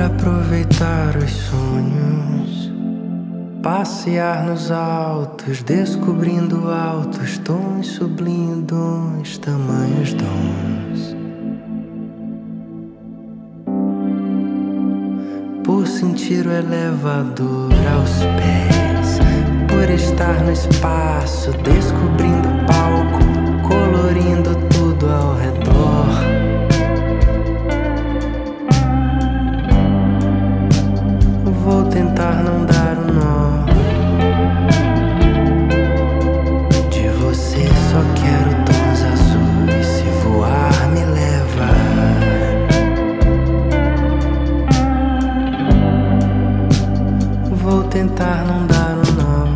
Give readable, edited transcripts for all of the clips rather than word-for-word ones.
aproveitar os sonhos, passear nos altos, descobrindo altos tons, sublimes dons, tamanhos dons. Por sentir o elevador aos pés, por estar no espaço, descobrindo o palco, colorindo tudo ao redor. Vou tentar não dar um nó. De você só quero tons azuis. Se voar me leva. Vou tentar não dar um nó.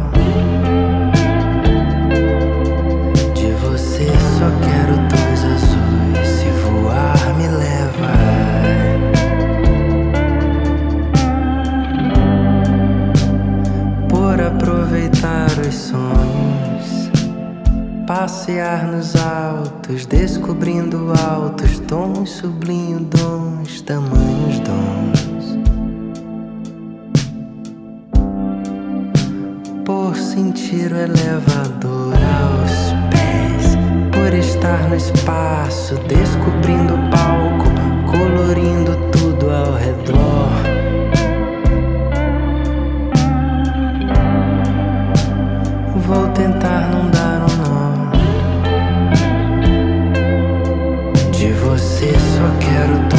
De você só quero tons azuis. Se voar me leva. Aproveitar os sonhos, passear nos altos, descobrindo altos tons, sublimes dons, tamanhos dons. Por sentir o elevador aos pés, por estar no espaço, descobrindo o palco, colorindo tudo ao redor. Vou tentar não dar um nó. De você só quero